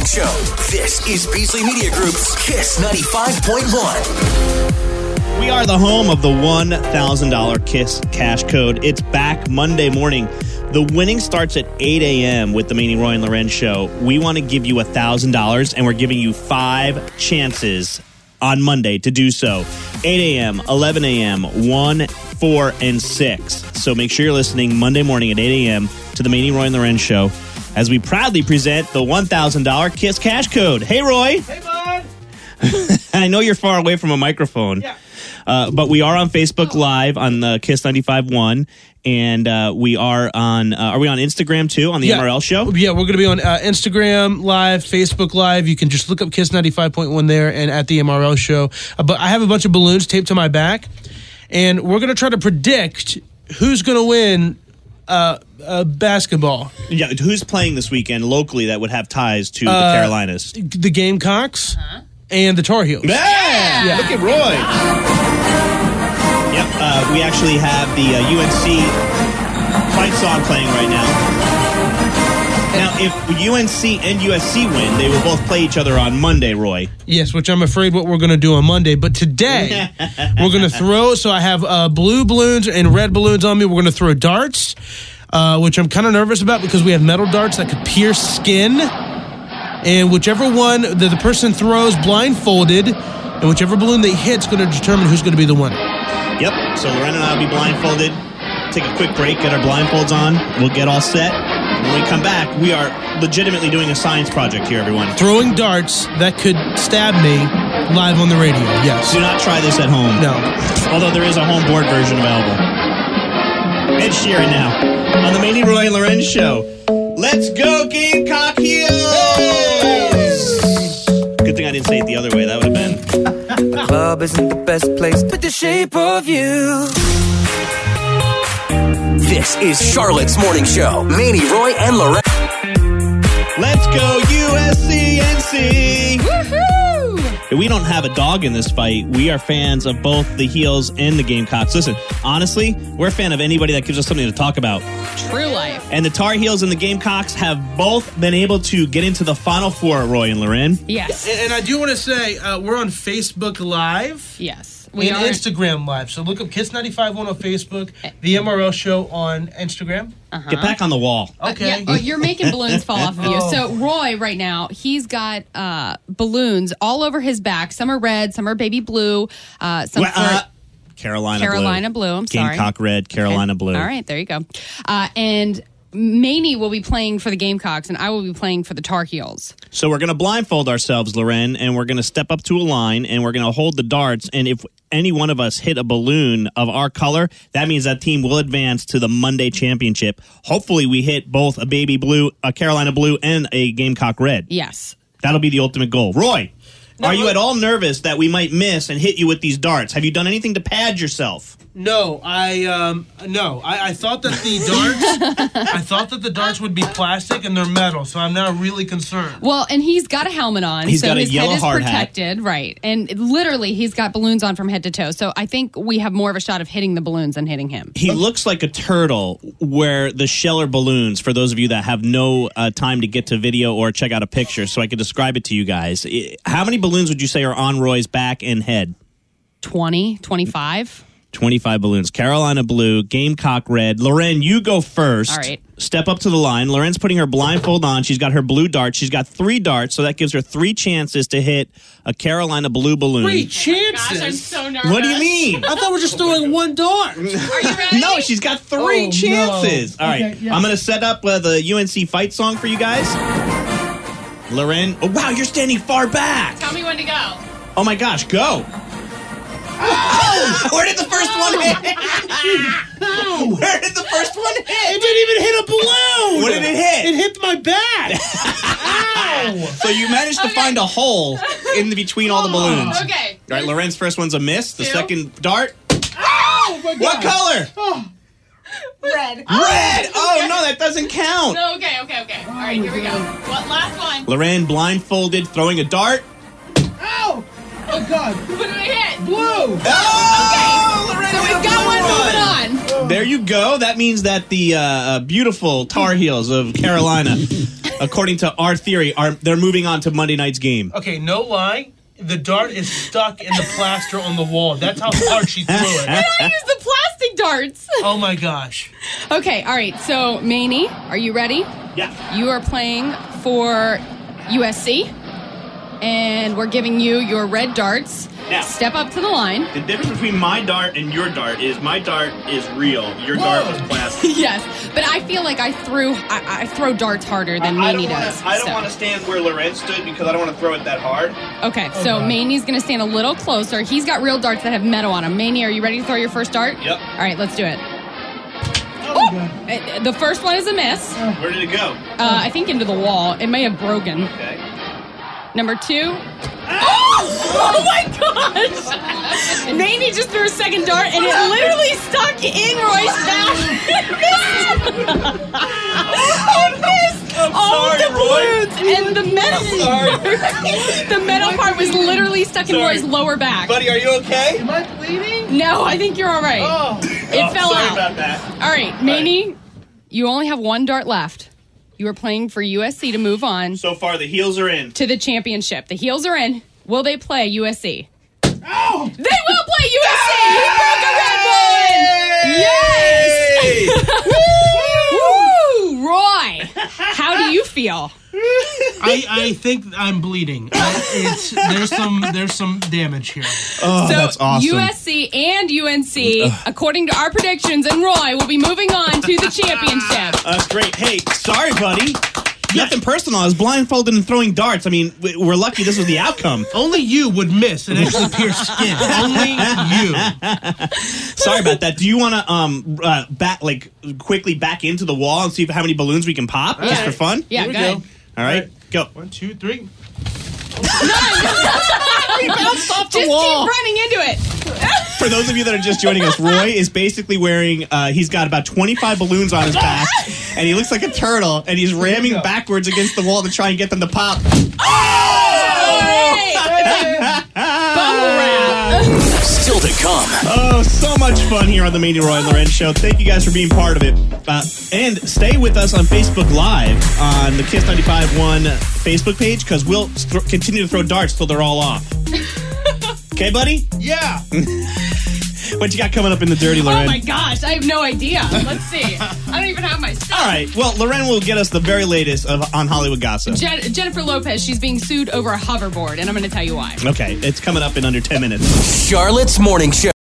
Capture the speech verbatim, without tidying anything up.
Show. This is Beasley Media Group's Kiss ninety-five point one. We are the home of the one thousand dollars Kiss Cash Code. It's back Monday morning. The winning starts at eight a.m. with the Manny, Roy, and Loren Show. We want to give you one thousand dollars, and we're giving you five chances on Monday to do so. eight a.m., eleven a.m., one, four, and six. So make sure you're listening Monday morning at eight a.m. to the Manny, Roy, and Loren Show as we proudly present the one thousand dollars Kiss Cash Code. Hey, Roy. Hey, bud. I know you're far away from a microphone. Yeah. Uh, but we are on Facebook Live on the Kiss ninety-five point one, and uh, we are on. Uh, are we on Instagram too on the yeah. M R L Show? Yeah, we're going to be on uh, Instagram Live, Facebook Live. You can just look up Kiss ninety-five point one there and at the M R L Show. Uh, but I have a bunch of balloons taped to my back, and we're going to try to predict who's going to win uh, uh, basketball. Yeah, who's playing this weekend locally that would have ties to the Uh, Carolinas? The Gamecocks Uh-huh. and the Tar Heels. Yeah! Yeah. Look at Roy. Yep, uh, we actually have the uh, U N C fight song playing right now. Now, if U N C and U S C win, they will both play each other on Monday, Roy. Yes, which I'm afraid what we're going to do on Monday. But today, we're going to throw, so I have uh, blue balloons and red balloons on me. We're going to throw darts, uh, which I'm kind of nervous about because we have metal darts that could pierce skin. And whichever one that the person throws blindfolded, and whichever balloon they hit's going to determine who's going to be the winner. Yep, so Loren and I will be blindfolded. Take a quick break, get our blindfolds on. We'll get all set. When we come back, we are legitimately doing a science project here, everyone. Throwing darts that could stab me live on the radio, yes. Do not try this at home. No. Although there is a home board version available. Ed Sheeran now on the Manny, Roy, and Loren Show. Let's go, Gamecock Heels! Good thing I didn't say it the other way. That would have been... The club isn't the best place, but the shape of you. This is Charlotte's Morning Show. Manny, Roy, and Loren. Let's go, U S C N C! Woohoo! We don't have a dog in this fight. We are fans of both the Heels and the Gamecocks. Listen, honestly, we're a fan of anybody that gives us something to talk about. True life. And the Tar Heels and the Gamecocks have both been able to get into the Final Four, Roy and Loren. Yes. And, and I do want to say, uh, we're on Facebook Live. Yes. We We and are. Instagram Live. So look up Kiss ninety-five point one on Facebook, the M R L Show on Instagram. Uh-huh. Get back on the wall. Okay. Yeah, oh, you're making balloons fall off of you. Oh. So Roy, right now, he's got uh, balloons all over his back. Some are red, some are baby blue. Uh, some Well, uh, Carolina, Carolina Blue. blue. I'm sorry. Gamecock red, Carolina Okay. blue. All right, there you go. Uh, and Maney will be playing for the Gamecocks, and I will be playing for the Tar Heels. So we're going to blindfold ourselves, Loren, and we're going to step up to a line, and we're going to hold the darts. And if any one of us hit a balloon of our color, that means that team will advance to the Monday championship. Hopefully we hit both a baby blue, a Carolina blue, and a Gamecock red. Yes. That'll be the ultimate goal. Roy, No, are you look- at all nervous that we might miss and hit you with these darts? Have you done anything to pad yourself? No, I um no, I, I thought that the darts, I thought that the darts would be plastic and they're metal, so I'm now really concerned. Well, and he's got a helmet on, He's so got a his yellow head is hard hat. protected, right? And literally, he's got balloons on from head to toe. So I think we have more of a shot of hitting the balloons than hitting him. He looks like a turtle where the shell are balloons, for those of you that have no uh, time to get to video or check out a picture, so I can describe it to you guys. I- How many balloons would you say are on Roy's back and head? twenty, twenty-five twenty-five balloons. Carolina blue, Gamecock red. Loren, you go first. All right. Step up to the line. Loren's putting her blindfold on. She's got her blue dart. She's got three darts, so that gives her three chances to hit a Carolina blue balloon. Three chances. Gosh, I'm so nervous. What do you mean? I thought we were just throwing one dart. Are you ready? No, she's got three Oh, chances. no. All right, Okay, yeah. I'm going to set up uh, the U N C fight song for you guys. Loren, oh wow, you're standing far back. Tell me when to go. Oh my gosh, go. Oh! Where did the first one hit? Where did the first one It hit? didn't even hit a balloon. What did it hit? It hit my back. Ow. So you managed to Okay. find a hole in between all the balloons. Okay. All right, Loren's first one's a miss. The Two. second dart. Oh my God. What color? Red. Red. Oh no, that doesn't count. No, okay, okay, okay. All right, here we go. What last one? Loren blindfolded, throwing a dart. Ow. Oh God. What did I hit? Blue. Oh, Loren So with we've the got blue one moving on. There you go. That means that the uh, uh, beautiful Tar Heels of Carolina according to our theory, are they're moving on to Monday night's game. Okay, no lie. The dart is stuck in the plaster on the wall. That's how hard she threw it. I use the plastic darts. Oh my gosh. Okay, all right. So, Maney, are you ready? Yeah. You are playing for U S C, and we're giving you your red darts. Now, step up to the line. The difference between my dart and your dart is my dart is real. Your Whoa. dart was plastic. Yes, but I feel like I threw I, I throw darts harder than Maney does. I don't so. want to stand where Lorenz stood because I don't want to throw it that hard. Okay, so okay. Maney's going to stand a little closer. He's got real darts that have metal on them. Maney, are you ready to throw your first dart? Yep. All right, let's do it. Oh, oh! The first one is a miss. Where did it go? Uh, I think into the wall. It may have broken. Okay. Number two. Oh! Oh my gosh! Maney just threw a second dart and it literally stuck in Roy's back. It missed I'm all sorry, the balloons Roy. and the metal part. The metal part was literally stuck in sorry. Roy's lower back. Buddy, are you okay? Am I bleeding? No, I think you're all right. Oh. It oh, fell sorry out. about that. All right, Maney, you only have one dart left. You are playing for U S C to move on. So far, the heels are in. To the championship. The heels are in. Will they play U S C? Oh! They will play U S C! He broke a red one! Yes! Woo! Roy, how do you feel? I, I think I'm bleeding. I, it's there's some there's some damage here. Oh, so that's awesome. U S C and U N C, according to our predictions, and Roy will be moving on to the championship. That's great. Hey, sorry, buddy. Nothing personal. I was blindfolded and throwing darts. I mean, we're lucky this was the outcome. Only you would miss and actually pierce skin. Only you. Sorry about that. Do you want to um uh, back like quickly back into the wall and see if, how many balloons we can pop Yeah. just for fun? Yeah, Here we go go. ahead. All right, go. One, two, three. He bounced off the Just wall. keep running into it. For those of you that are just joining us, Roy is basically wearing, uh, he's got about twenty-five balloons on his back, and he looks like a turtle, and he's ramming backwards against the wall to try and get them to pop. Hey! Bubble wrap. Still to come. Oh, so much fun here on the Maney, Roy, and Lorenz Show. Thank you guys for being part of it. Uh, and stay with us on Facebook Live on the Kiss ninety-five point one Facebook page, because we'll th- continue to throw darts till they're all off. Okay, buddy? Yeah. What you got coming up in the dirty, Loren? Oh my gosh, I have no idea. Let's see. I don't even have my stuff. All right. Well, Loren will get us the very latest of on Hollywood gossip. Je- Jennifer Lopez, she's being sued over a hoverboard, and I'm going to tell you why. Okay, it's coming up in under ten minutes. Charlotte's Morning Show.